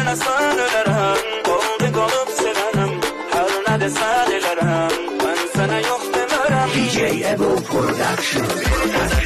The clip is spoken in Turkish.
demesen ölerim. Oldu kalıp severim. Her ne desen elerim. Ben sana yok demerim. DJ Evo Production.